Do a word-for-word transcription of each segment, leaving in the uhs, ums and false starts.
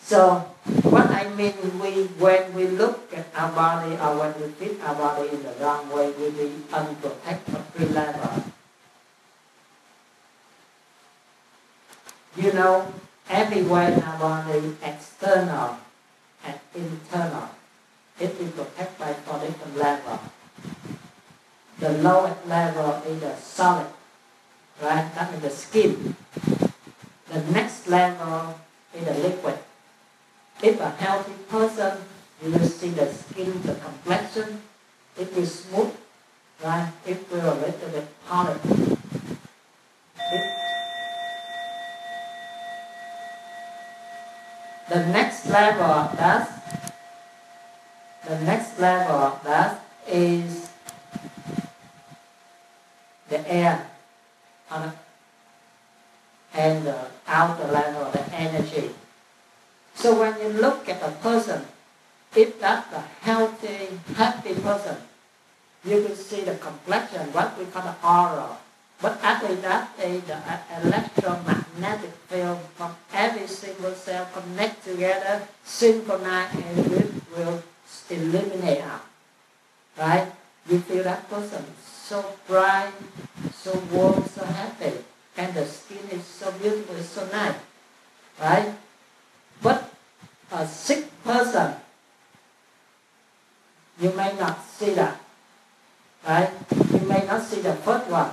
So what I mean, we when we look at our body or when we fit our body in the wrong way, we be unprotected at three levels. You know, everywhere in our body, external and internal, it is protected by four different levels. The lowest level is the solid, right? That is the skin. The next level is the liquid. If a healthy person, you will see the skin, the complexion, it will smooth, right? It will a little bit harder. The next level of that, the next level of that is the air and the outer level, the energy. So when you look at a person, if that's a healthy, happy person, you will see the complexion, what we call the aura. But actually that is the electromagnetic field from every single cell connect together, synchronize, and it will eliminate out. Right? You feel that person so bright, so warm, so happy, and the skin is so beautiful, it's so nice. Right? But a sick person, you may not see that. Right? You may not see the first one.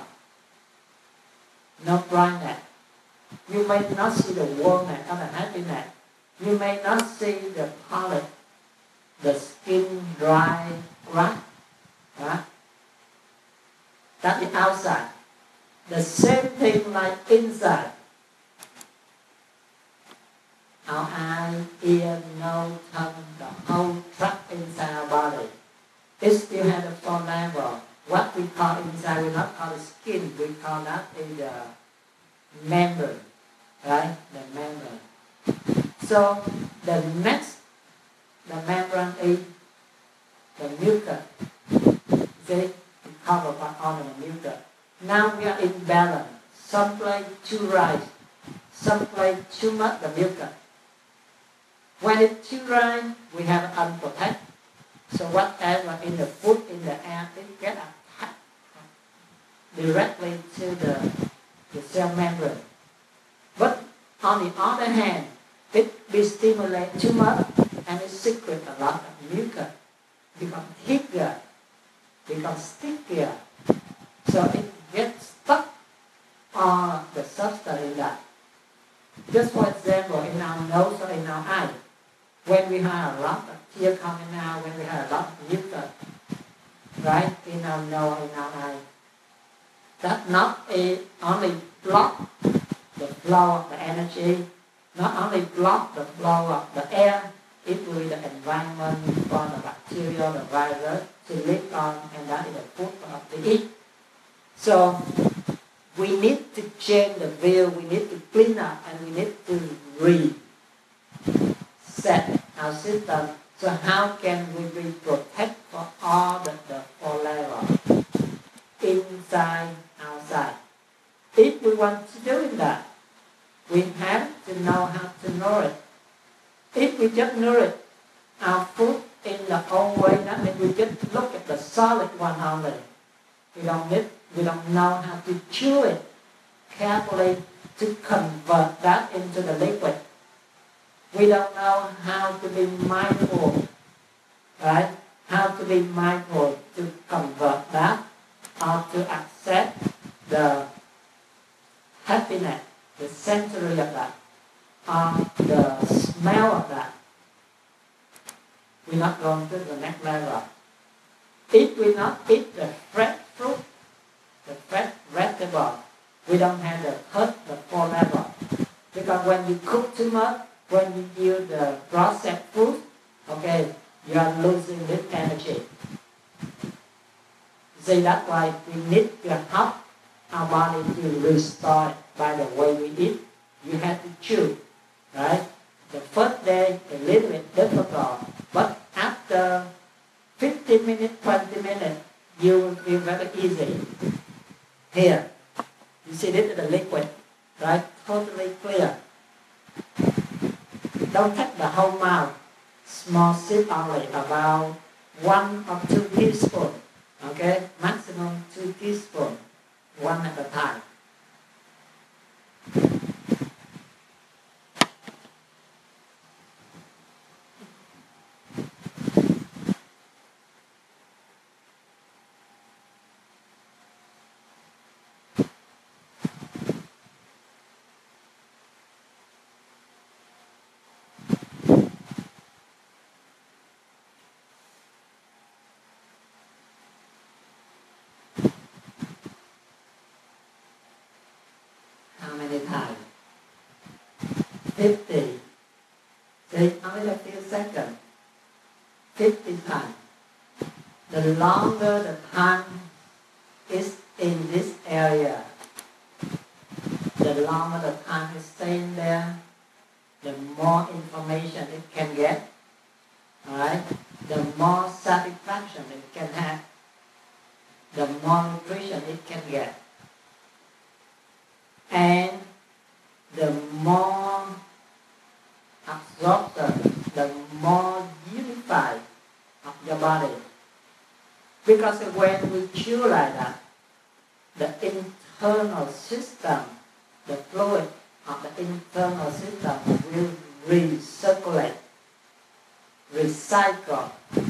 No brightness. You may not see the warmness or the happiness. You may not see the pallor, the skin dry, right? Right? That's the outside. The same thing like inside. Our eye, ear, nose, tongue, the whole tract inside our body. It still has a four level. What we call inside, we not call the skin, we call that is the membrane, right? The membrane. So the next, the membrane is the mucus. See, it covers all the mucus. Now we are in balance. Some place too right, some place too much the mucus. When it's too right, we have unprotected. So whatever in the food, in the air, it gets attacked directly to the, the cell membrane. But on the other hand, it be stimulated too much and it secretes a lot of mucus, becomes thicker, becomes stickier. So it gets stuck on the substance in that. Just for example, in our nose or in our eye, when we have a lot of tears coming out, when we have a lot of mucus, right, in our nose, in our eye, that not a, only block the flow of the energy, not only block the flow of the air, it will be the environment for the bacteria, the virus to live on, and that is the food for to eat. So we need to change the view, we need to clean up, and we need to reset our system. So how can we be protect for all the, the four levels, inside, outside? If we want to do that, we have to know how to nourish. If we just nourish our food in the old way, that means we just look at the solid one only. We don't need, we don't know how to chew it carefully to convert that into the liquid. We don't know how to be mindful, right? How to be mindful to convert that or to accept the happiness, the sensory of that, or the smell of that. We're not going to the next level. If we not eat the fresh fruit, the fresh vegetable, we don't have the third, the fourth level. Because when you cook too much, when you use the processed food, okay, you are losing this energy. See, that's why we need to help our body to restore it by the way we eat. You have to chew, right? The first day, a little bit difficult, but after fifteen minutes, twenty minutes, you will feel very easy. Here, you see this is the liquid, right? Totally clear. Don't take the whole mouth. Small sip only, about one or two teaspoons. Okay, maximum two teaspoons, one at a time. How many times? fifty. See, only a few seconds. fifty times. The longer the tongue is in this area, the longer the tongue is staying there, the more information it can get. Alright? The more satisfaction it can have, the more nutrition it can get. And the more absorption, the more unified of your body. Because when we chew like that, the internal system, the fluid of the internal system will recirculate, recycle.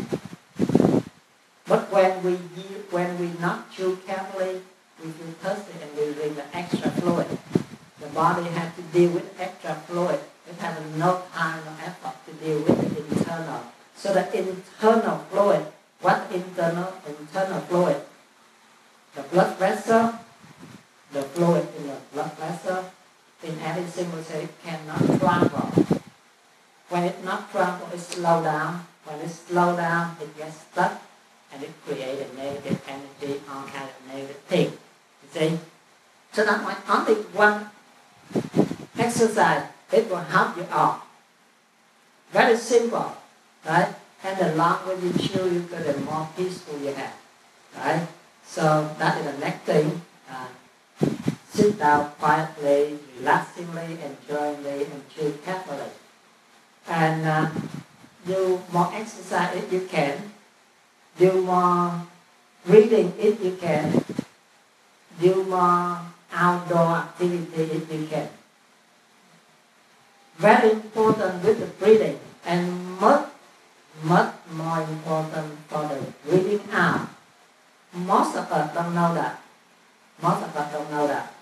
But when we when we not chew carefully, we feel thirsty and we drink the extra fluid. The body has to deal with extra fluid. It has no time or effort to deal with the internal. So the internal fluid, what internal internal fluid? The blood vessel, the fluid in the blood vessel, in any single cell, it cannot travel. When it not travel, it slow down. When it slow down, it gets stuck and it creates a negative energy, all kind of negative thing. You see? So that's why only one exercise, it will help you out. Very simple, right? And the longer you chew, you get the more peaceful you have, right? So that is the next thing. Uh, sit down quietly, relaxingly, enjoyingly, and chew carefully. And uh, do more exercise if you can. Do more reading if you can. Do more outdoor activity if you can. Very important with the breathing, and much, much more important for the breathing out. Most of us don't know that. Most of us don't know that.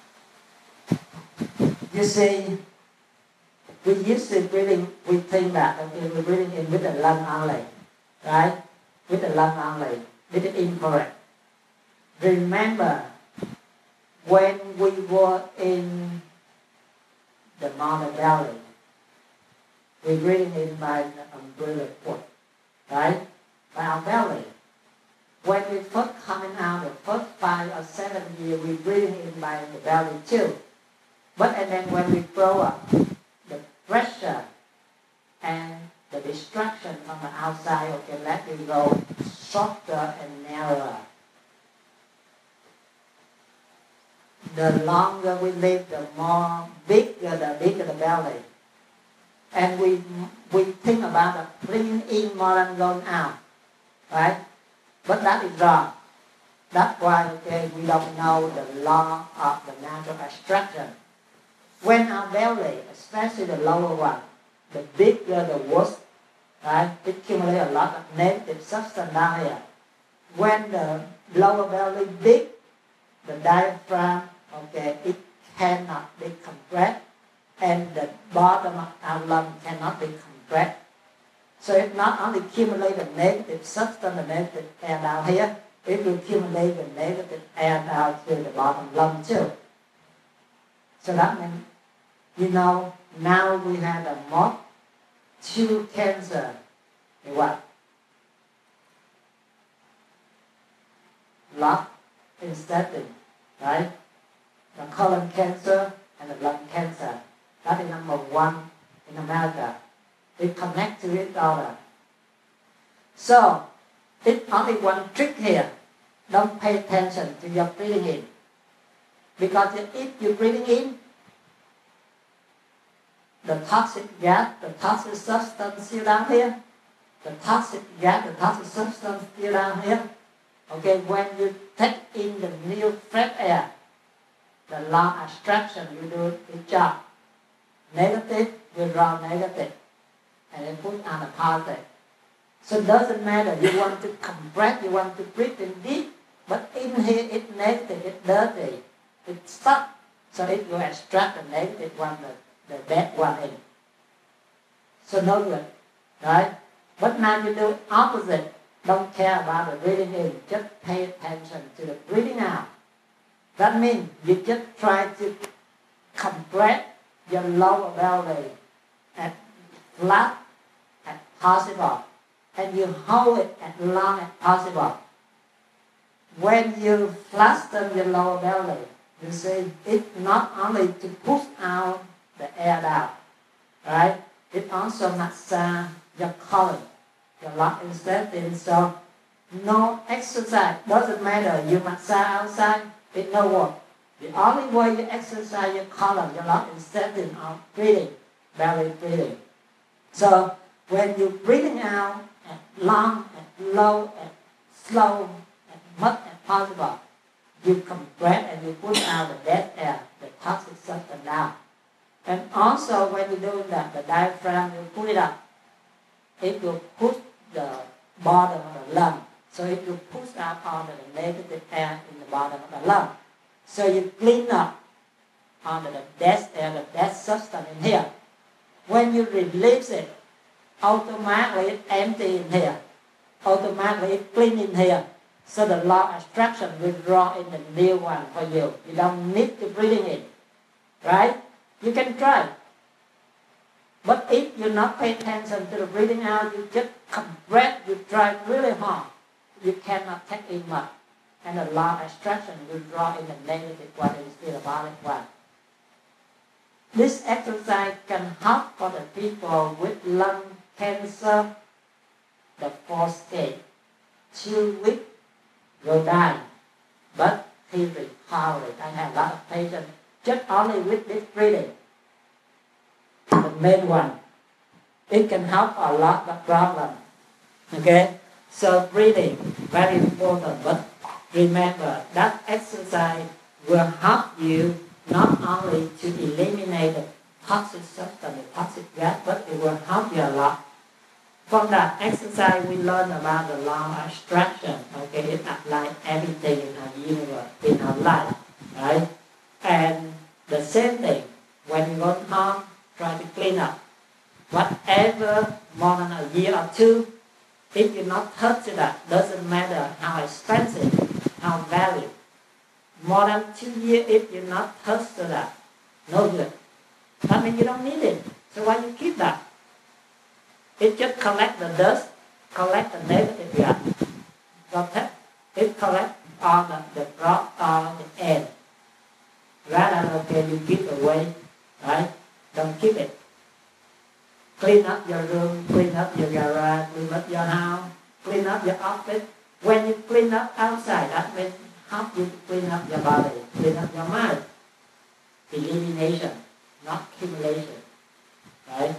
You see, we usually breathing, we think that okay, we're breathing in with the lung only, right? With the lung only. This is incorrect. Remember, when we were in the mother belly, we're breathing in by the umbilical cord, right? By our belly. When we first coming out, the first five or seven years, we're breathing in by the belly too. But and then when we grow up, the pressure and the distraction from the outside, okay, let it go shorter and narrower. The longer we live, the more bigger the bigger the belly. And we we think about the bringing in more than going out, right? But that is wrong. That's why okay, we don't know the law of the natural extraction. When our belly, especially the lower one, the bigger the worse, right? It accumulates a lot of negative substance down here. When the lower belly big, the diaphragm, okay, it cannot be compressed, and the bottom of our lung cannot be compressed. So it not only accumulates the negative substance, the negative air down here, it will accumulate the negative air down to the bottom lung too. So that means, you know, now we have a more two cancer. In what? Lung intestine, right? The colon cancer and the lung cancer. That is number one in America. It connects to each other. So, it's only one trick here. Don't pay attention to your breathing in. Because if you're breathing in, the toxic gas, the toxic substance still down here. The toxic gas, the toxic substance still down here. Okay, when you take in the new fresh air, the law of attraction, you do its job. Negative, you draw negative, and then put on the positive. So it doesn't matter, you want to compress, you want to breathe in deep, but in here it's negative, it's dirty, it's stuck. So it will extract the negative one, the, the bad one in. So no good, right? But now you do opposite. Don't care about the breathing in, just pay attention to the breathing out. That means you just try to compress your lower belly as flat as possible, and you hold it as long as possible. When you flatten your lower belly, you see it's not only to push out the air down, right? It also massage your colon, your lung intestine. So no exercise, doesn't matter, you massage outside, it no work. The only way you exercise your colon, your lung intestine are breathing, belly breathing. So when you're breathing out as long, as low, as slow, as much as possible, you compress and you push out the dead air, the toxic substance down. And also when you're doing that, the diaphragm, you pull it up, it will push the bottom of the lung. So it will push out all the negative air in the bottom of the lung. So you clean up under the dead air, the dead substance in here. When you release it, automatically it's empty in here. Automatically it's clean in here. So the law of attraction will draw in the new one for you. You don't need to breathe in. Right? You can try. But if you not pay attention to the breathing out, you just compress, you try really hard, you cannot take in much. And the law of attraction will draw in the negative one instead of the positive one. This exercise can help for the people with lung cancer, the fourth stage. Two weeks will die, but he recovered. I have a lot of patients just only with this breathing. The main one. It can help a lot of problems. Okay? So breathing, very important. But remember, that exercise will help you not only to eliminate the toxic substance, the toxic gas, but it will help you a lot. From that exercise, we learn about the law of attraction. Okay, it applies everything in our universe, in our life, right? And the same thing, when you go home, try to clean up. Whatever, more than a year or two, if you not touch that, doesn't matter how expensive, how valuable. More than two years, if you not touch that, no good. That means you don't need it. So why you keep that? It just collect the dust, collect the negative gas. Okay? It collect all the, the drop, all the air. Rather than, okay, you give away, right? Don't keep it. Clean up your room, clean up your garage, clean up your house, clean up your office. When you clean up outside, that means help you to clean up your body, clean up your mind. Elimination, not accumulation. Right?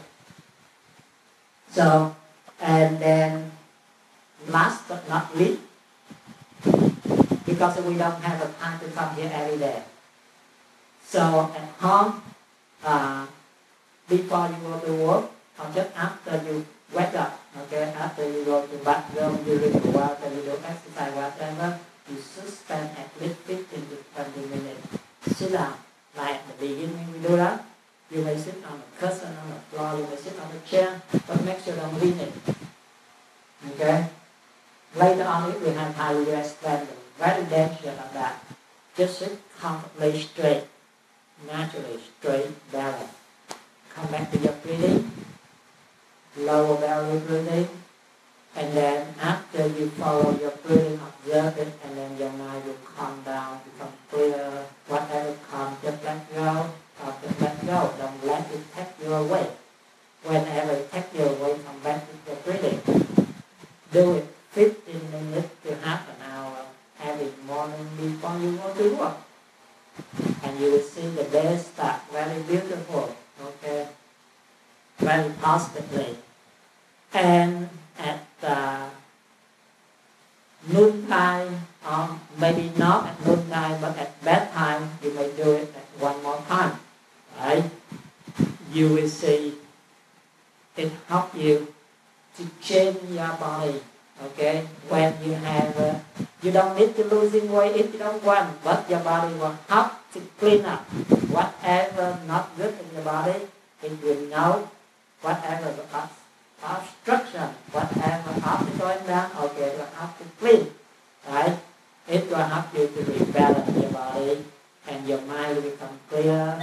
So, and then last but not least, because we don't have the time to come here every day. So at home, uh, before you go to work, or just after you wake up, okay, after you go to bathroom, you drink the water, you do exercise, whatever, you should spend at least fifteen to twenty minutes. Sit down, like at the beginning we do that. You may sit on the cushion, on the floor, you may sit on the chair, but make sure don't lean it. Okay? Later on, if we have time, we will explain the very danger of that. Just sit comfortably straight, naturally straight, balance. Come back to your breathing, lower belly breathing, and then after you follow your breathing, observe it, and then your mind will calm down, become clear. Whatever comes, just let go, or just let go. Don't let it take you away. Whenever it takes you away, come back to your breathing. Do it fifteen minutes to half an hour every morning before you go to work. And you will see the day start very beautiful. Okay? hospitably. And at uh, noontime, um, maybe not at noontime, but at bedtime, you may do it at one more time, right? You will see it help you to change your body, okay? When you have, uh, you don't need to losing weight if you don't want, but your body will help to clean up whatever not good in your body. It will know whatever the obstruction, whatever after going down, okay, it will help to clean, right? It will help you to rebalance your body and your mind will become clear.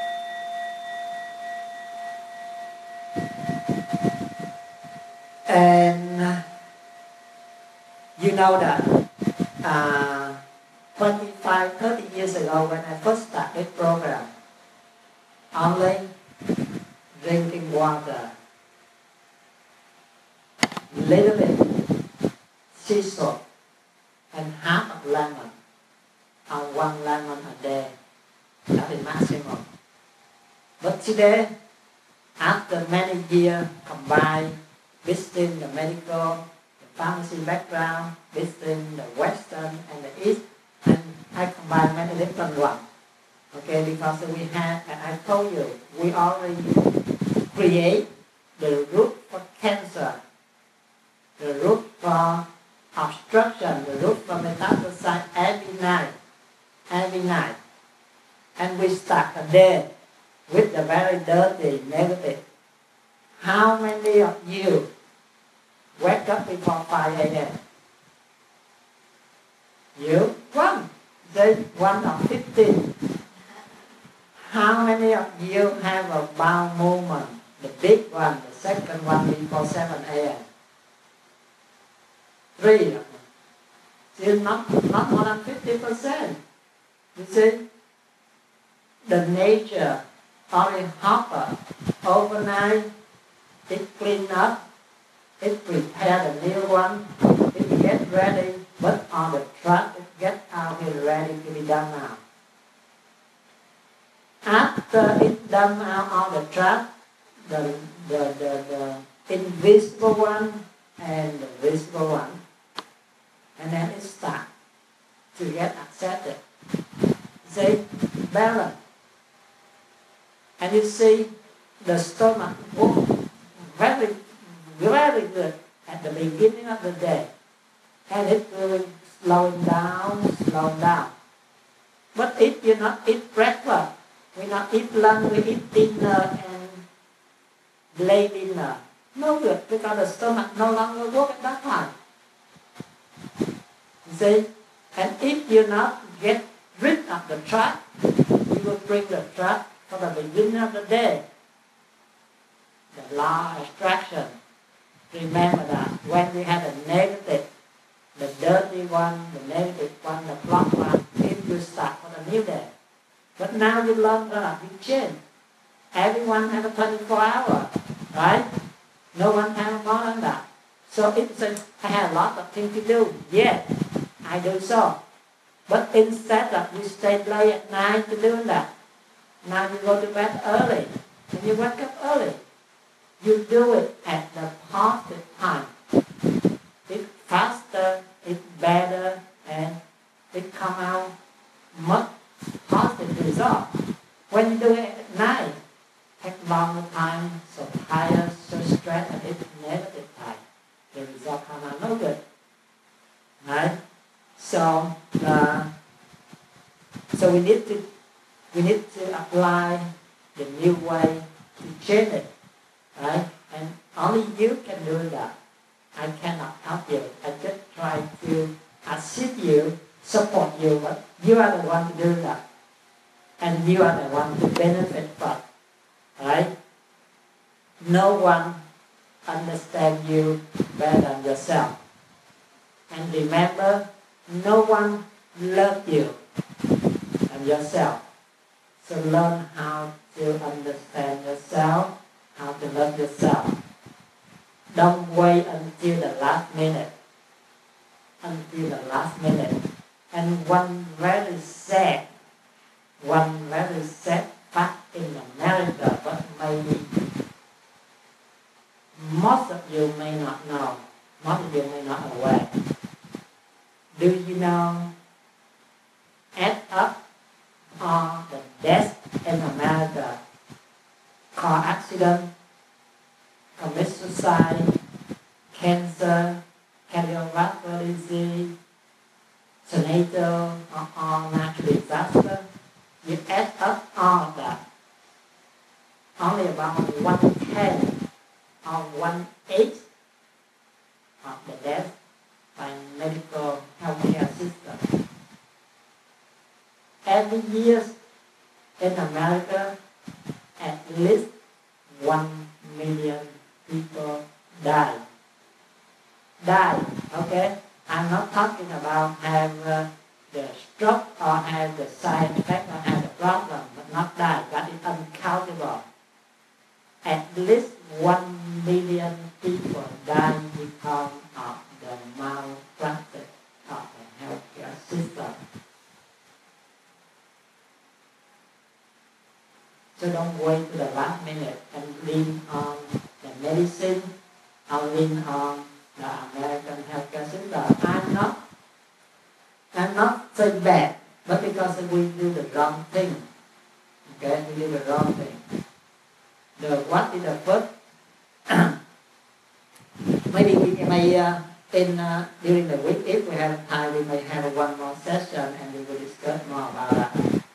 And uh, you know that uh, twenty-five, thirty years ago when I first started this program, only drinking water, little bit sea salt, and half of lemon, or one lemon a day, that is maximum. But today, after many years combined, visiting the medical, the pharmacy background, visiting the Western and the East, and I combine many different ones. Okay, because we have, and I told you, we already create the root for cancer, the root for obstruction, the root for metastasis every night, every night. And we start a day with the very dirty, negative. How many of you wake up before five a.m.? You? One. Say one of fifteen. How many of you have a bowel movement? The big one, the second one before seven a.m. Three of them. Still not, not more than fifty percent. You see? The nature only hopper overnight, it clean up, it prepare the new one, it get ready, but on the truck it get out here ready to be done now. After it done out on the truck, the, the, the, the invisible one and the visible one, and then it start to get accepted. See, balance. And you see the stomach work very, very good at the beginning of the day. And it will slowing down, slowing down. But if you not eat breakfast, we not eat lunch, we eat dinner and late dinner. No good, because the stomach no longer work at that time. You see? And if you not get rid of the track, you will bring the track for the beginning of the day. The law of attraction. Remember that when we have a negative, the dirty one, the negative one, the blocked one, it will start for the new day. But now you learn that, you change. Everyone has a twenty-four hour, right? No one has more than that. So it says, I have a lot of things to do. Yes, I do so. But instead of you stay late at night to do that, now you go to bed early, and you wake up early. You do it at the positive time. It's faster, it's better, and it come out much positive result. When you do it at night, it takes longer time, so tired, so stressed, and it's negative time. The result come out no good. Right? So, uh, so we need to we need to apply the new way to change it, right? And only you can do that. I cannot help you. I just try to assist you, support you, but you are the one to do that, and you are the one to benefit from, right? No one understands you better than yourself. And remember, no one loves you than yourself. So learn how to understand yourself, how to love yourself. Don't wait until the last minute. Until the last minute. And one very sad, one very sad fact in America, but maybe most of you may not know, most of you may not aware. Do you know, add up all the deaths in America, car accident, commit suicide, cancer, cardiovascular disease, tornado, or all natural disaster, you add up all of that. Only about one tenth or one eighth of the death by medical healthcare system. Every year in America, at least one million people die. Die, okay? I'm not talking about have uh, the stroke or have the side effect or have the problem, but not die. That is uncountable. At least one million people die because of the malpractice of the healthcare system. So don't wait to the last minute and lean on the medicine or lean on the American healthcare system. I'm not, I'm not saying bad, but because we do the wrong thing. Okay, we do the wrong thing. The what is the first? Maybe we may uh, in uh, during the week, if we have time, we may have one more session and we will discuss more about that.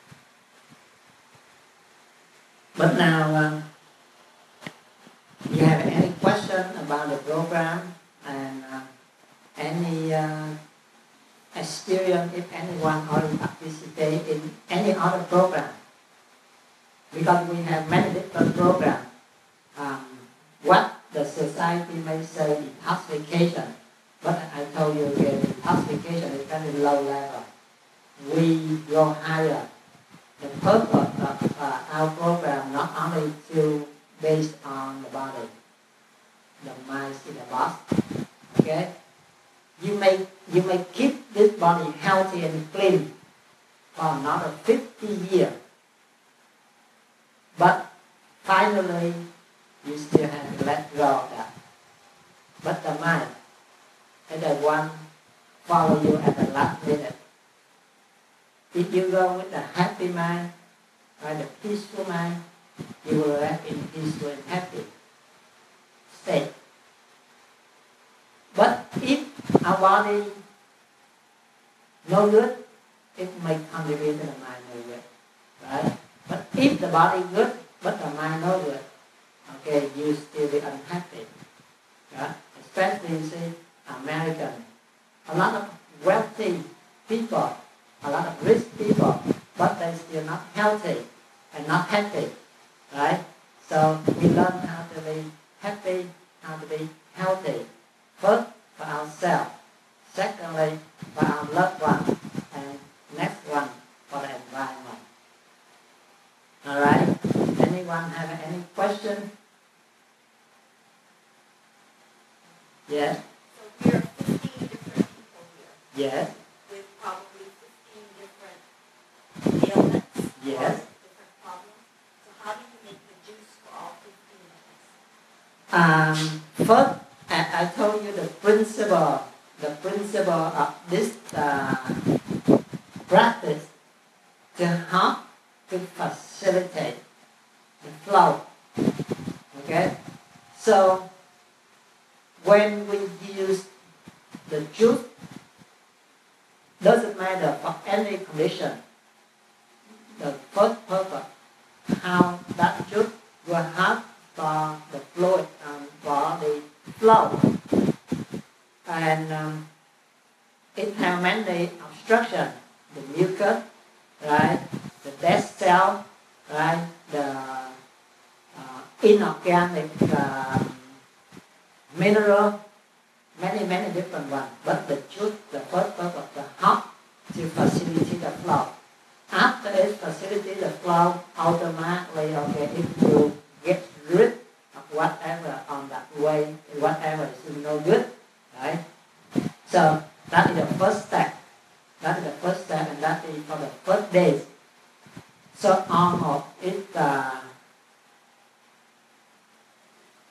But now, uh, you have any question about the program and uh, any uh, experience if anyone already participate in any other program? Because we have many different programs. Um, what the society may say detoxification, but I told you again, detoxification is very low level. We go higher. The purpose of uh, our program not only to based on the body, the mind is the boss. Okay, you may you may keep this body healthy and clean for another fifty years, but finally you still have to let go of that. But the mind is the one follow you at the last minute. If you go with a happy mind or the peaceful mind, you will live in peaceful and happy state. But if our body no good, it may contribute to the mind no good, right? But if the body good, but the mind no good, okay, you still be unhappy, right? Especially, you see, American, a lot of wealthy people, a lot of rich people, but they still not healthy and not happy, right? So we learn how to be happy, how to be healthy. First for ourselves, secondly for our loved one, and next one for the environment. All right. Anyone have any question? Yes. So we are fifteen different people here. Yes. With probably fifteen different ailments. Yes. Or different problems. So how do you make the juice for all fifteen of us? Um, first, I, I told you the principle, the principle of this uh, practice to help to facilitate the flow. Okay? So, when we use the juice, doesn't matter for any condition. The first purpose, how that juice will help for the fluid and for the flow. And um, it has many obstruction, the mucus, right, the dead cell, right, the uh, inorganic uh, mineral, many, many different ones. But the truth, the first purpose, the help to facilitate the flow. After it facilitates the flow, automatically, okay, it will get rid of whatever on that way, whatever is no good, right? So that is the first step. That is the first step, and that is for the first days. So almost it uh,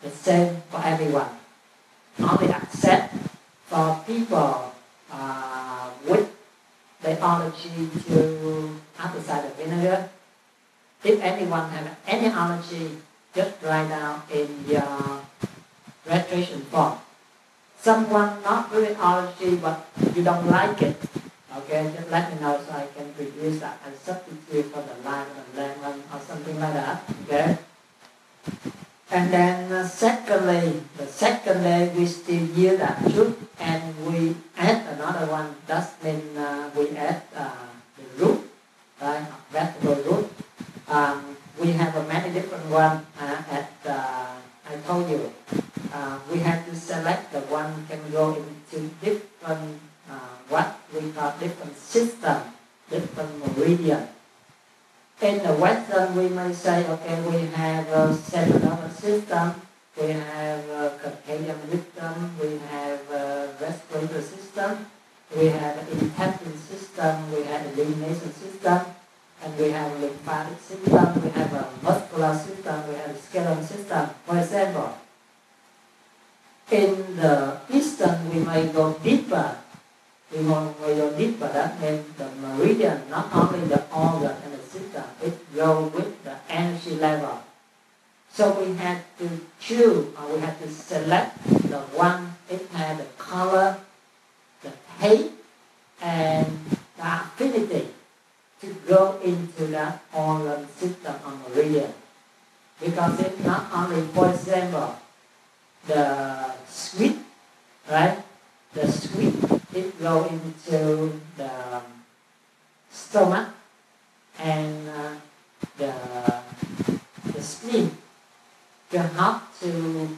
the same for everyone. Only accept for people uh, with the allergy to apple cider vinegar. If anyone has any allergy, just write down in your registration form. Someone not really allergy but you don't like it, okay, just let me know so I can reduce that and substitute for the lime and lemon or something like that, okay? And then uh, secondly, the second day we still use that root and we add another one. That means uh, we add uh, the root, right? Vegetable root. Um, we have a many different ones. Uh, at uh, I told you, uh, we have to select the one can go into different uh, what we call different system, different meridian. In the Western, we may say, okay, we have a central nervous system, we have a circadian rhythm, we have a respiratory system, we have an intestine system, we have a elimination system, and we have a lymphatic system, we have a muscular system, we have a skeletal system. For example, in the Eastern, we may go deeper. We may go deeper. That means the meridian, not only the organ and the system, it goes with the energy level. So we have to choose, or we have to select the one it has the color, the taste, and the affinity to go into that organ system or meridian. Because it's not only, for example, the sweet, right? The sweet, it go into the stomach and uh, the the spleen to help to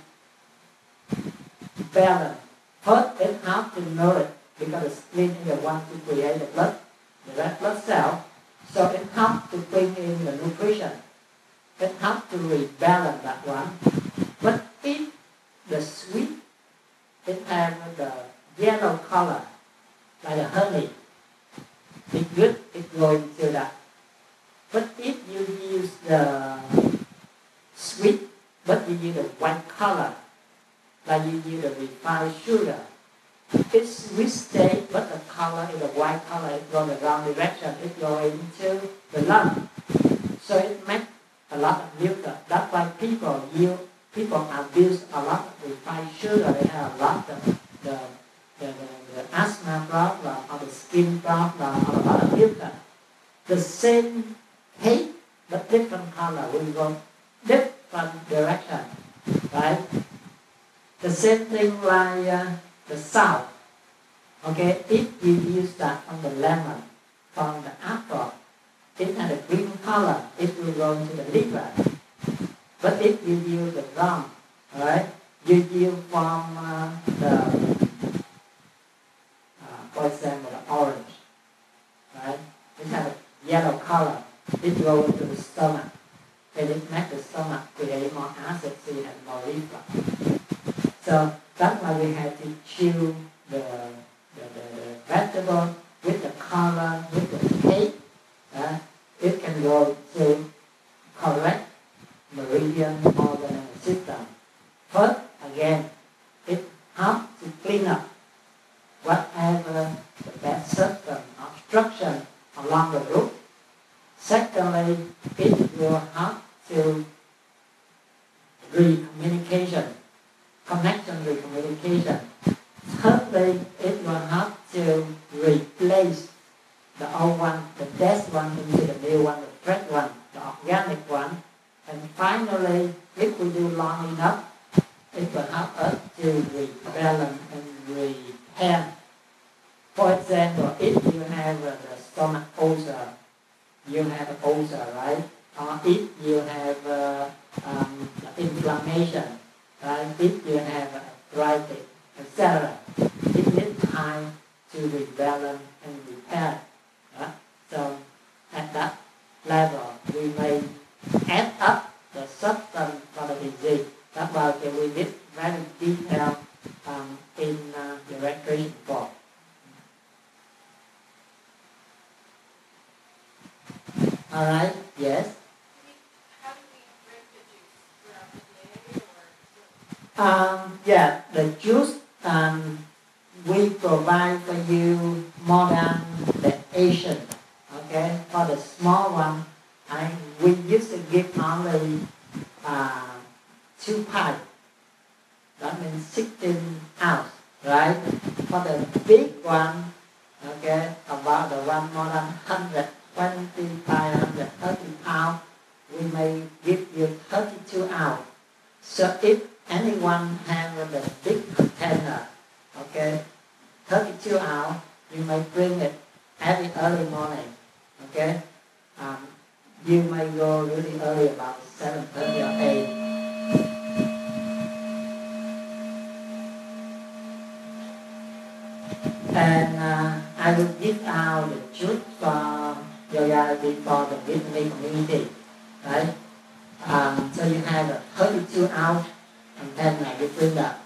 balance. First, it helps to nourish because the spleen is the one to create the blood, the red blood cell. So it helps to bring in the nutrition. It helps to rebalance that one. But if the sweet, it has the yellow color, like the honey, it's good, it's going to that. But if you use the sweet, but you use the white color, like you use the refined sugar, it's sweet state, but the color is the white color, it goes the wrong direction, it goes into the lung. So it makes a lot of mucus. That's why people use, people abuse a lot of refined sugar. They have a lot of the, the, the, the asthma problem or the skin problem or a lot of mucus. The same taste but different color will go different direction, right? The same thing like uh, the salt. Okay, if you use that from the lemon, from the apple, it has a green color, it will go into the liver. But if you use the rum, right, you use from uh, the, uh, for example, the orange, right, it has a yellow color, it goes into the stomach, and it makes the stomach create more acid, so you have more reflux. So that's why we have to chew the, the, the vegetable with the color, with the taste. Uh, it can go to correct meridian organ and system. First, again, it helps to clean up whatever the bad substance obstruction along the root. Secondly, it will help to recommunication, connection recommunication. Thirdly, it will help to replace the old one, the dead one into the new one, the fresh one, the organic one. And finally, if we do long enough, it will help us to rebalance and repair. For example, if you have uh, the stomach ulcer, you have an ulcer, right? Or if you have uh, um, inflammation, right? If you have arthritis, et cetera, it needs time to rebalance and repair. Right? So at that level, we may add up the substance for the disease. That's why we did very detailed um, in uh, the registration form. All right. Yes. How do we drink the juice throughout the day, or Um, yeah, the juice um, we provide for you more than the Asian. Okay, for the small one, I we used to give only uh, two pints. That means sixteen ounce, right? For the big one, okay, about the one more than one hundred twenty-five, one hundred thirty pounds, we may give you thirty-two ounce. So if anyone has a big container, okay, thirty-two ounce, you may bring it every early morning, okay? Um, you may go really early, about seven thirty or eight. And uh, I will give out the juice for yoga before the Vietnamese community, right? Um, so you have a thirty-two ounce container you bring up.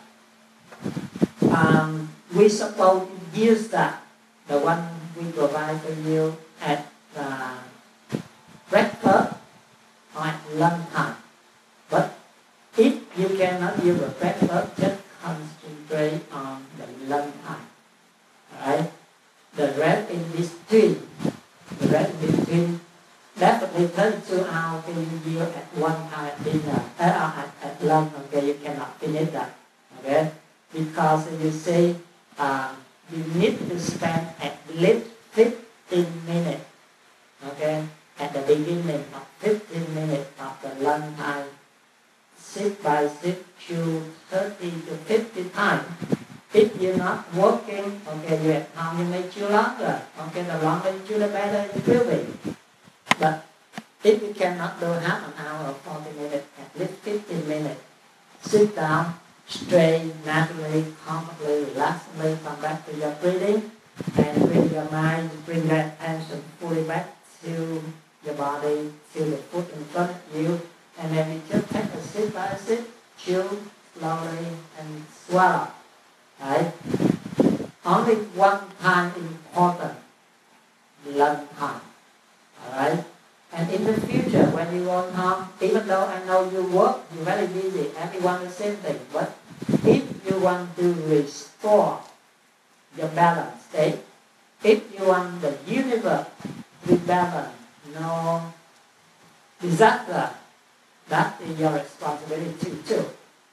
Um, we supposed to use that, the one we provide for you at uh, breakfast or at lunchtime. But if you cannot use the breakfast, just concentrate on the lunchtime. Alright? The rest in between, the rest in between, definitely thirty-two hours can you use at one time at dinner, uh, at, at lunch, okay, you cannot finish that, okay? Because you see, uh, you need to spend at least fifteen minutes, okay, at the beginning of fifteen minutes of the lunch time, sip by sip to thirty to fifty times. If you're not working, okay, you're at home, you may chew longer, okay, the longer you chew, the better it will be. But if you cannot do half an hour or forty minutes, at least fifteen minutes, sit down, straight, naturally, comfortably, relaxedly, come back to your breathing, and bring your mind, bring your attention fully back to your body, to the foot in front of you, and then you just take a sip by a sip, chew slowly and swallow. Right? Only one time important, lunch time. Alright? And in the future, when you go home, even though I know you work, you're very busy, everyone the same thing, but if you want to restore your balance state, if you want the universe to balance, no disaster, that is your responsibility too.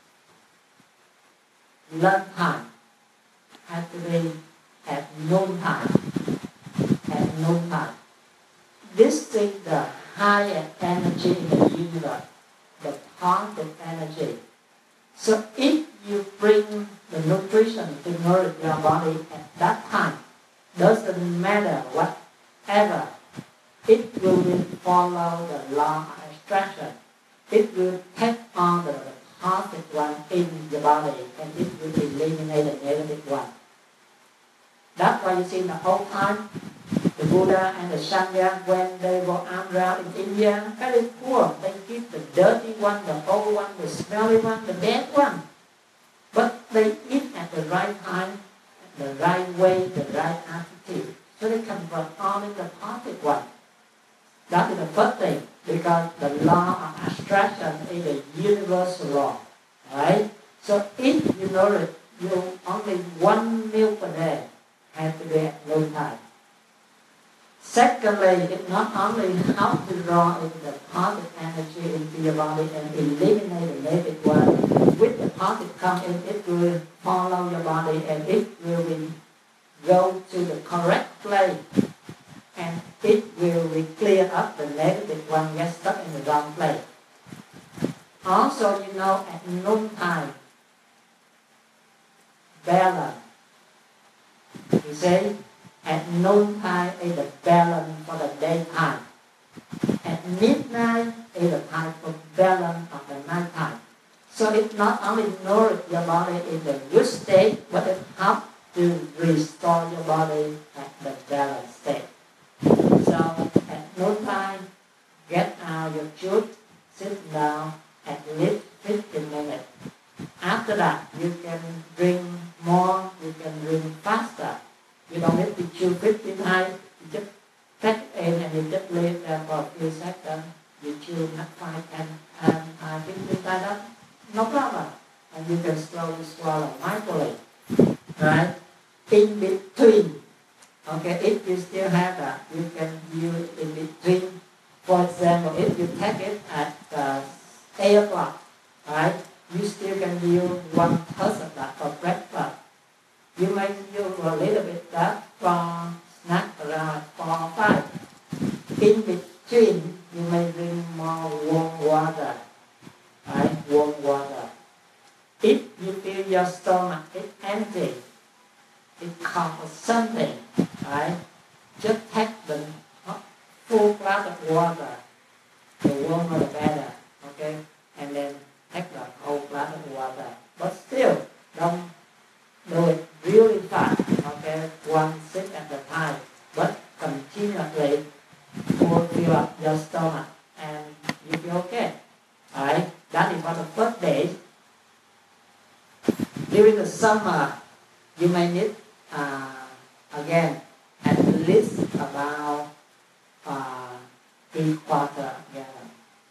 Lunch time has to be at noon time. At noon time. This is the higher energy in the universe, the positive energy. So if you bring the nutrition to nourish your body at that time, doesn't matter whatever, it will follow the law of attraction. It will take on the positive one in your body and it will eliminate the negative one. That's why you see in the old time, the Buddha and the Sangha, when they go around in India, very poor. They keep the dirty one, the old one, the smelly one, the dead one. But they eat at the right time, the right way, the right attitude. So they convert only the positive one. That is the first thing, because the law of attraction is a universal law. Right? So if you notice, you only one meal per day has to be at noon time. Secondly, it not only helps to draw in the positive energy into your body and eliminate the negative one, with the positive come in, it will follow your body and it will be, go to the correct place and it will be clear up the negative one gets stuck in the wrong place. Also, you know, at noon time, balance. You see, at noon time is the balance for the daytime. At midnight is the time for balance of the night time. So it not only nourishes your body in the good state, but it helps to restore your body at the balanced state. So at noon time, get out your juice, sit down at least fifteen minutes. After that, you can drink more, you can drink faster. You don't need to chew fifteen times, you just take it in and you just leave there for a few seconds. You chew not five, ten, ten, fifteen times, no problem. and you can slowly swallow mindfully, right? In between, okay, if you still have that, you can use in between. For example, if you take it at uh, eight o'clock, right, you still can use one third of that for breakfast. You may use a little bit that for snack around four or five. In between, you may drink more warm water, right? Warm water. If you feel your stomach is empty, it causes something, right? Just take the full glass of water. The warmer the better, okay? And then take the whole glass of water. But still, don't do it really fast, okay? One sip at a time. But continuously fill up your stomach and you feel okay. Alright? That is for the first day. During the summer, you may need, uh, again, at least about uh, three quarter gallon.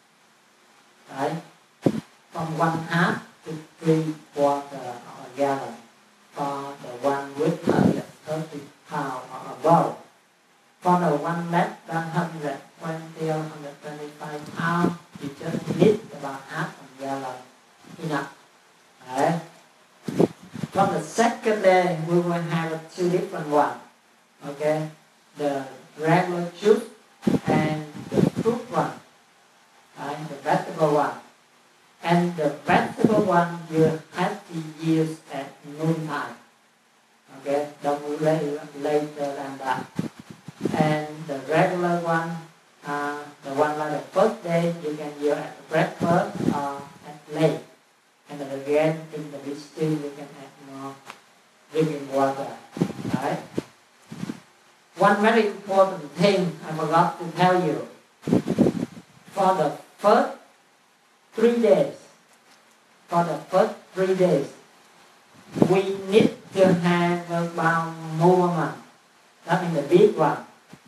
Right? From one half to three quarter of a gallon for the one with period thirty pounds or above. For the one less than one hundred twenty or one hundred twenty-five pounds, you just need about half a gallon. Enough. Right? From the second day, we will have two different ones. Okay? The regular juice and the fruit one. Right? The vegetable one. And the vegetable one you have to use at noon time. Okay? Don't later, later than that. And the regular one, uh, the one like the first day, you can use at breakfast or at late. And then again, in the between, you can add more drinking water. Right? One very important thing I forgot to tell you. For the first three days, for the first three days, we need to have a bowel movement. That means the big one.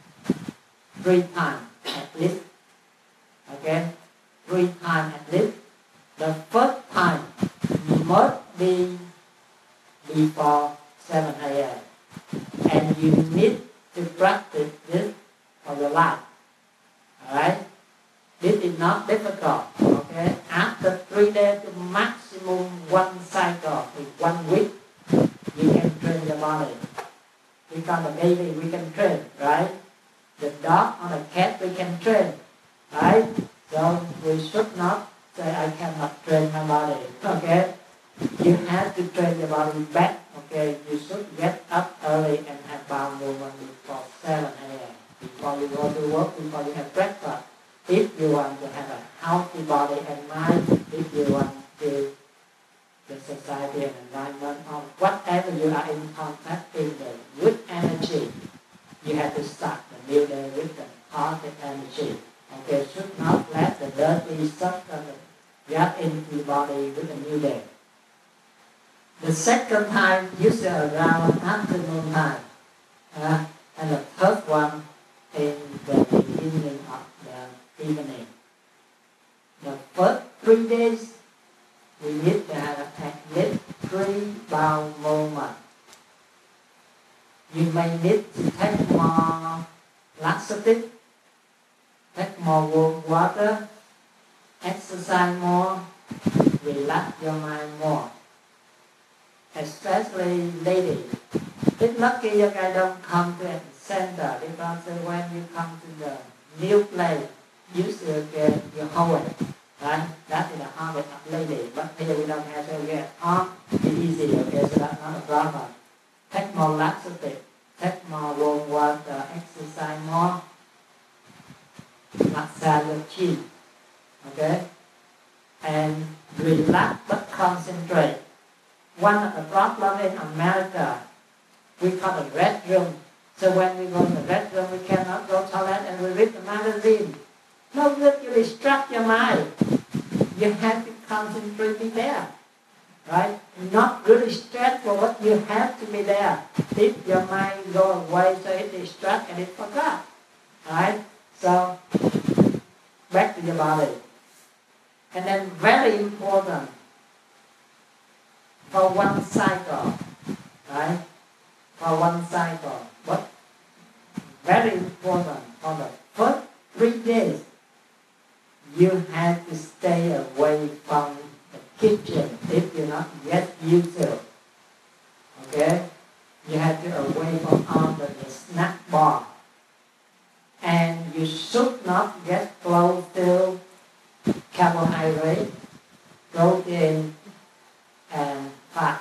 Three times at least. Okay? Three times at least. The first time must be before seven a.m. And you need to practice this for your life. Alright? This is not difficult. Okay? After three days to maximum one cycle, in one week, you can train your body. Because the baby we can train, right? The dog or the cat we can train, right? So we should not say I cannot train my body. Okay? You have to train your body back. Okay? You should get up early and have bowel movement before seven a.m. Before you go to work, before you have breakfast. If you want to have a healthy body and mind, if you want to the society and environment or whatever you are in contact with the good energy, you have to start the new day with the positive energy. Okay, should not let the dirty substance get into the body with a new day. The second time, usually around afternoon time. Uh, and the third one in the beginning of the evening. The first three days, we need to have at least three bowel movements. You may need to take more laxative, take more warm water, exercise more, relax your mind more. Especially ladies. It's lucky you guys don't come to a center because when you come to the new place, you still get your homework. Right? That is the habit of ladies. But here we don't have to get off. Be easy, okay? So that's not a problem. Take more laxative. Take more warm water. Exercise more. Massage your chin. Okay? And relax but concentrate. One of the problems in America, we call the red room. So when we go to the red room, we cannot go to the toilet and we read the magazine. No good, you distract your mind. You have to concentrate be there. Right? Not really stressful, but you have to be there. If your mind go away, so it distracts and it forgot. Right? So, back to your body. And then very important, for one cycle, right? For one cycle. But very important, for the first three days, you have to stay away from the kitchen if you're not yet used to. Okay? You have to away from all the, the snack bar. And you should not get close to carbohydrate, protein, and fat.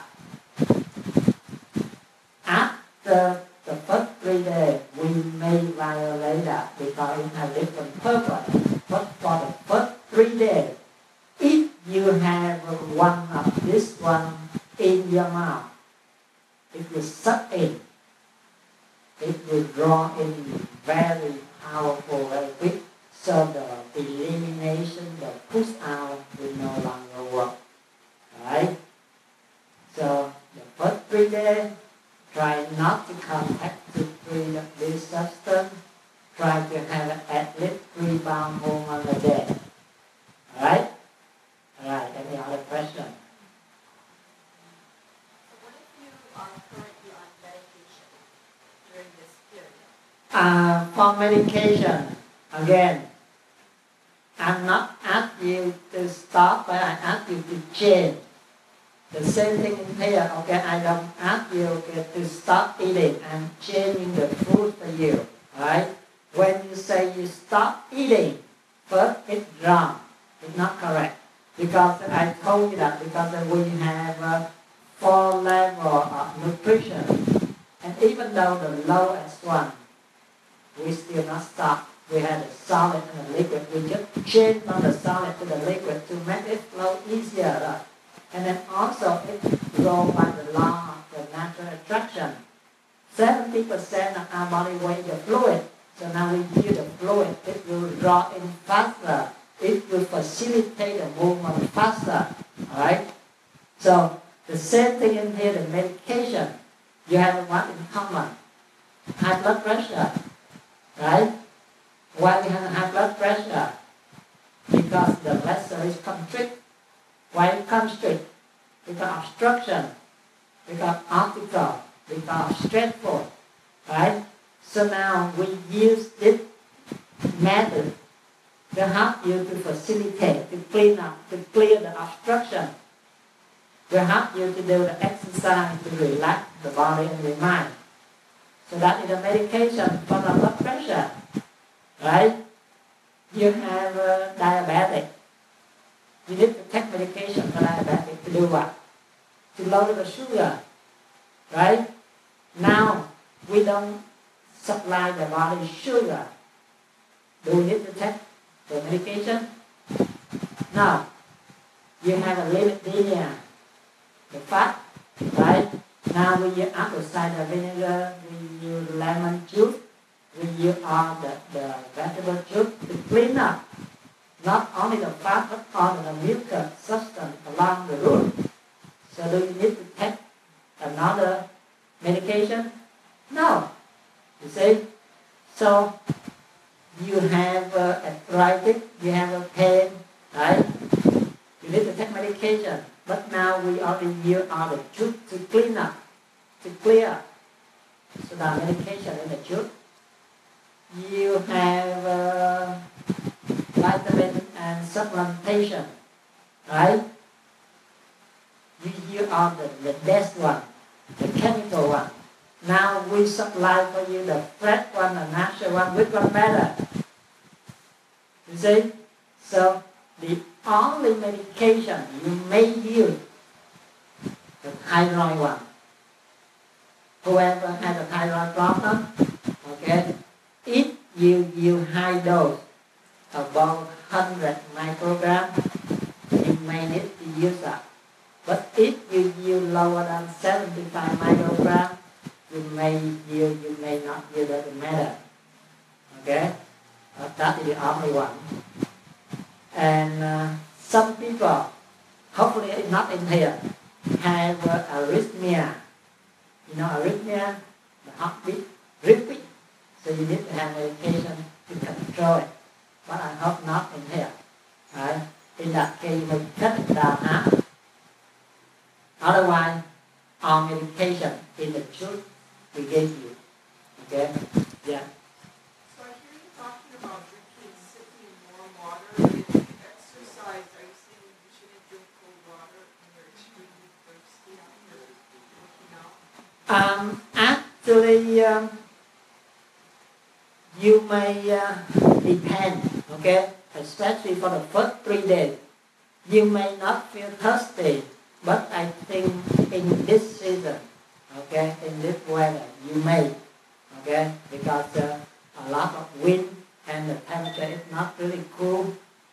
After the first three days, we may violate that because it has different purpose. But for the first three days, if you have one of this one in your mouth, if you suck in, it will draw in very powerful, very quick. So the elimination, the push out will no longer work. Right? So the first three days, try not to contact to three of this substance. Try to have at least three pound hormone a day. Alright? Alright, any other question? So what if you are currently on medication during this period? Uh, for medication, again, I'm not asking you to stop, but I ask you to change. The same thing in here, okay, I don't ask you okay, to stop eating. I'm changing the food for you, right? When you say you stop eating, first it's wrong. It's not correct. Because I told you that because we have uh, four levels of nutrition. And even though the lowest one, we still not stop. We had a solid and a liquid. We just change from the solid to the liquid to make it flow easier. Right? And then also it goes by the law of the natural attraction. seventy percent of our body weight is fluid. So now we use the fluid, it will draw in faster. It will facilitate the movement faster. Alright? So the same thing in here, the medication. You have one in common. High blood pressure. Right? Why we have high blood pressure? Because the vessel is constrict. Why it constrict? Because obstruction. Because obstacle. Because stressful. Right? So now we use this method to help you to facilitate, to clean up, to clear the obstruction. To help you to do the exercise to relax the body and the mind. So that is a medication for the blood pressure. Right? You have uh, diabetic. You need to take medication for diabetic to do what? To lower the sugar. Right? Now, we don't supply the body sugar. Do we need to take the medication? No. You have a lipidemia, the fat, right? Now we use apple cider vinegar, we use lemon juice, we use all the, the vegetable juice to clean up not only the fat but also the mucus substance along the root. So do you need to take another medication? No. You see? So you have uh, arthritis, you have a pain, right? You need to take medication. But now we already use all the juice to clean up, to clear. So the medication in the juice. You have uh, vitamin and supplementation, right? You use all the, the best one, the chemical one. Now we supply for you the fresh one, the natural one, which one better? You see? So the only medication you may use, the thyroid one. Whoever has a thyroid problem, okay, if you use high dose, about one hundred micrograms, you may need to use that. But if you use lower than seventy-five micrograms, you may use, you may not use that matter. Okay? Uh, that is the only one. And uh, some people, hopefully it's not in here, have uh, arrhythmia. You know arrhythmia, the heartbeat, repeat. So you need to have medication to control it. But I hope not in here. Right? In that case, you may cut it down half. Otherwise, our medication in the truth we gave you. Okay? Yeah. So I hear you talking about drinking, sipping warm water. If you exercise, are you saying you shouldn't drink cold water when you're extremely thirsty after working out? Um, actually, um, you may uh, depend, okay? Especially for the first three days. You may not feel thirsty, but I think in this season, okay, in this weather, you may, okay, because uh, a lot of wind and the temperature is not really cool.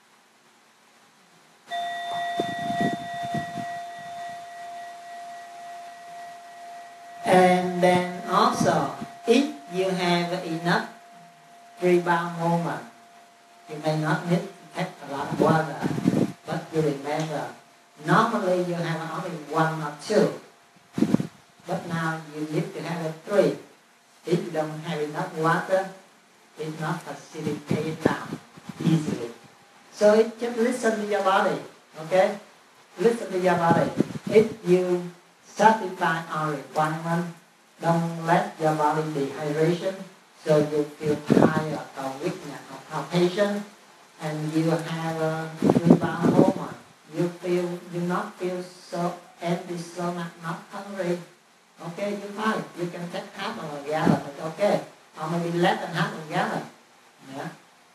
And then also, if you have enough rebound moment, you may not need to take a lot of water, but you remember, normally you have only one or two, but now you need to have a three. If you don't have enough water, it's not facilitated now easily. So it just listen to your body, okay? Listen to your body. If you satisfy our requirement, don't let your body dehydration, so you feel tired or weakness or palpitation, and you have a rebound hormone. You feel you not feel so empty stomach, not hungry. Okay, you're fine. You can take half of a gallon, it's okay. Or maybe less than half a gallon. Yeah.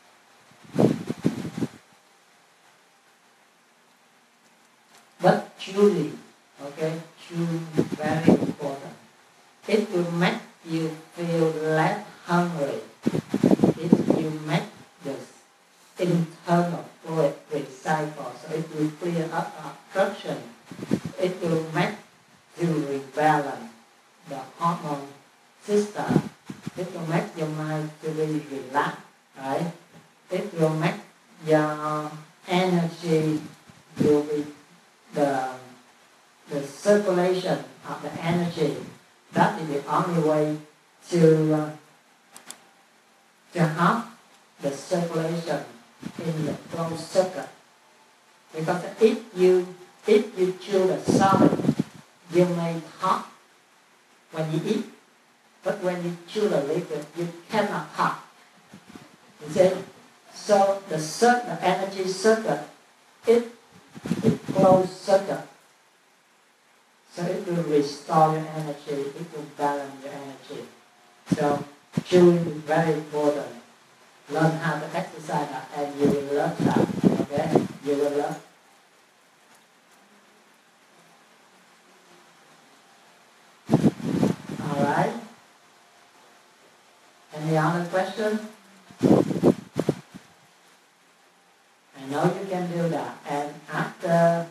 But chewing, okay, chewing very important. It will make you feel less hungry. It will make the internal fluid recycle, so it will clear up obstruction. It will make you rebalance the hormone system. It will make your mind to be relaxed, right? It will make your energy will be the the circulation of the energy. That is the only way to uh, to help the circulation in the closed circuit. Because if you if you chew the solid, you may talk when you eat, but when you chew the liquid, you cannot talk. You see? So the circuit, the energy circuit, it is closed circuit. So it will restore your energy, it will balance your energy. So chewing is very important. Learn how to exercise that and you will love that. Okay? You will love. Alright? Any other question? I know you can do that. And after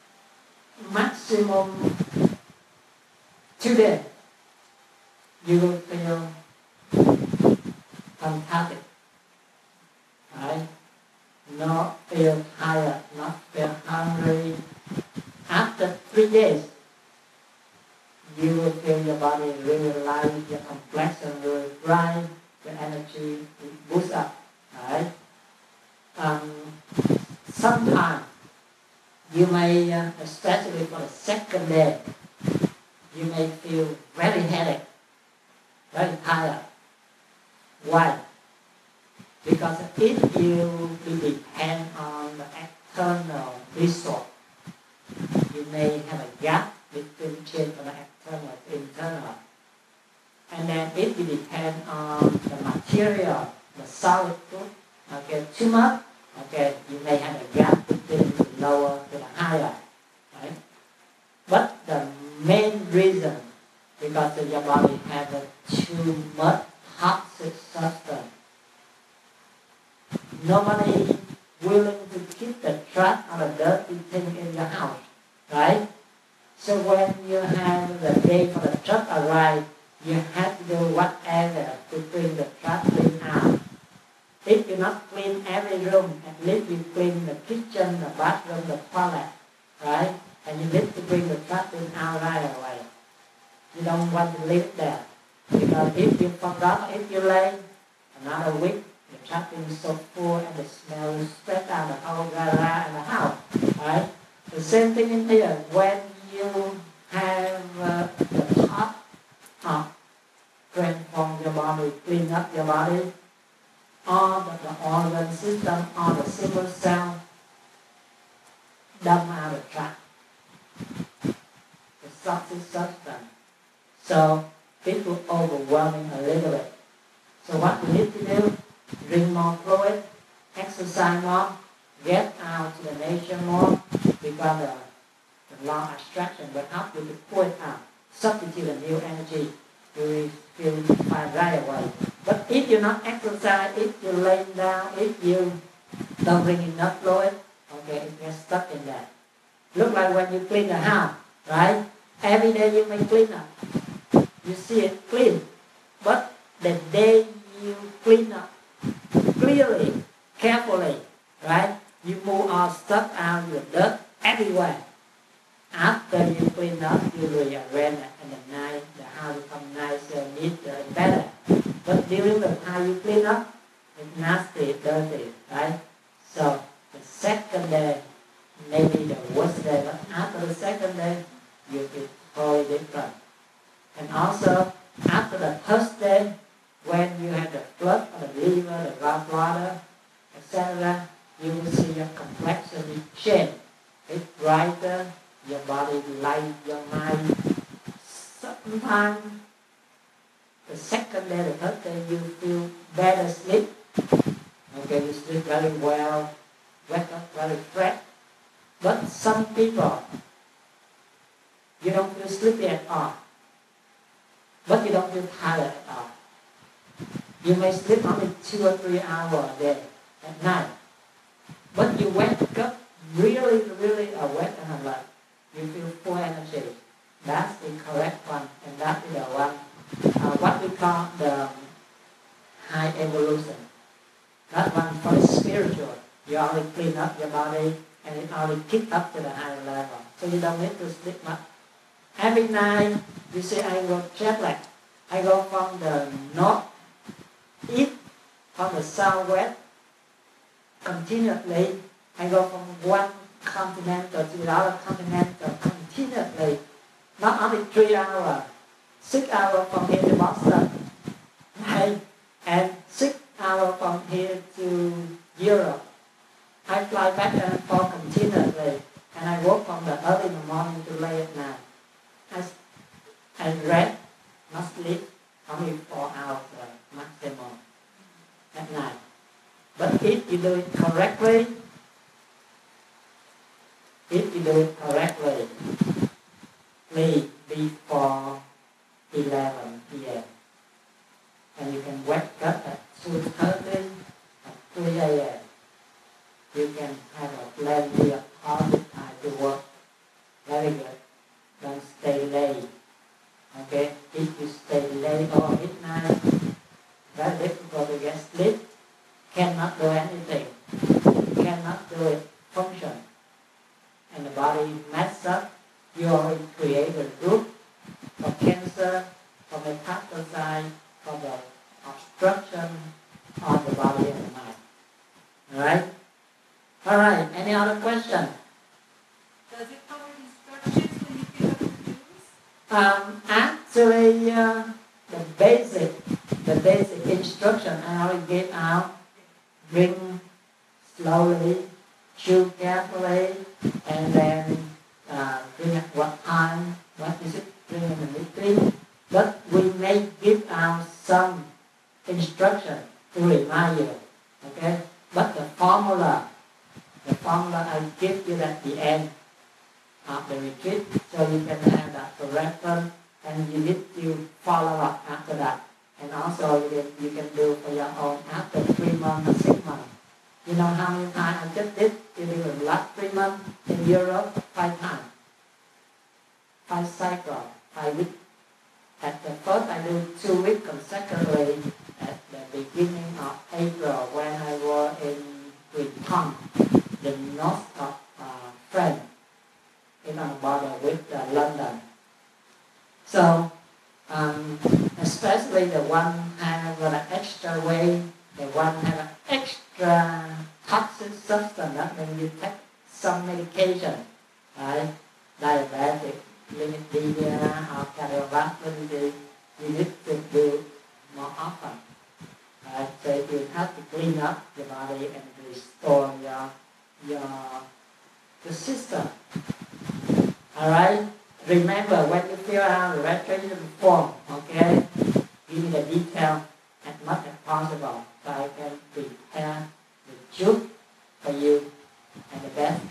maximum two days, you will feel fantastic. Right? Not feel tired, not feel hungry. After three days, you will feel your body really light, your complexion will bright, your energy will boost up. Right? Um, sometimes you may, uh, especially for the second day, you may feel very headache, very tired. Why? Because if you depend on the external resource, you may have a gap between change from the external to internal. And then if you depend on the material, the solid food, okay, too much, okay, you may have a gap between the lower to the higher, right? But the main reason, because your body has too much toxic substance. Nobody willing to keep the trash or the dirty thing in your house, right? So when you have the day for the truck arrive, you have to do whatever to bring the trash clean out. If you not clean every room, at least you clean the kitchen, the bathroom, the toilet, right? And you need to bring the trash clean out right away. You don't want to leave it there. Because if you forgot, if you lay another week, the trash is so full and the smell will spread out the whole garage and the house, right? The same thing in here. When you have uh, the top of transform your body, clean up your body, all the, the organ system, all the single cell, dump out the trash, the toxic substance. So people overwhelming a little bit. So what we need to do, drink more fluid, exercise more, get out to the nature more, because the, the law of attraction will help you to pull it out, substitute a new energy, you will feel fine right away. But if you not exercise, if you lay down, if you don't bring enough fluid, okay, it gets stuck in that. Look like when you clean the house, right? Every day you may clean up. You see it clean. But the day you clean up clearly, carefully, right? You move all stuff out, your dirt everywhere. After you clean up, you rearrange it, and the night, the house becomes nicer, neater, and better. But during the time you clean up, it's nasty, dirty, right? So the second day, maybe the worst day, but after the second day, you feel totally different. And also, after the first day, when you have the blood or the liver, the gallbladder, et cetera, you will see your complexion will change. It's brighter, your body light, your mind. Sometimes, the second day, the third day, you feel better sleep. Okay, you sleep very well, wake up very fresh. But some people, you don't feel sleepy at all. But you don't feel tired at all. You may sleep only two or three hours a day at night. But you wake up really, really awake and alert. You feel full energy. That's the correct one. And that is the one, uh, what we call the high evolution. That one for the spiritual. You already clean up your body and it already kick up to the higher level. So you don't need to sleep much. Every night, you say, I go jet lag. I go from the north, east, from the southwest, continuously. I go from one continent to the other continent continuously. Not only three hours, six hours from here to Boston, right? And six hours from here to Europe. I fly back and forth continuously, and I work from the early in the morning to late at night. I, I rest, not sleep, only four hours uh, maximum at night. But if you do it correctly, if you do it correctly, please before eleven p.m. and you can wake up at two thirty, at three a.m. You can have a plenty of positive time to work. Very good. Don't stay late. Okay? If you stay late or midnight, very difficult to get sleep. Cannot do anything. Cannot do it function. And the body mess up. You already create a group for cancer, for metastasize, for the obstruction on the body and the mind. Alright? Alright, any other question? Does it cover instructions when you pick up the juice? Um, actually, uh, the basic, the basic instruction I already gave out. Drink slowly, chew carefully, and then uh, drink at what time, what is it, drink in the between. But we may give out some instruction to remind you, okay? But the formula, the formula I give you at the end of the retreat, so you can have that for reference, and you need to follow up after that. And also you can, you can do for your own after three months or six months. You know how many times I just did? You do the last three months in Europe, five times. Five cycles, five weeks. At the first I do two weeks consecutively at the beginning of April when I was in Britain, the north of uh, France, in on the border with uh, London. So, um, especially the one have an extra weight, the one have an extra toxic substance, that means you take some medication, right? Diabetic, lymphedema or cardiovascular, you need to do more often. Right? So you have to clean up your body and restore your your the system. Alright? Remember when you fill out the registration form, okay? Give me the detail as much as possible so I can prepare the juice for you and the best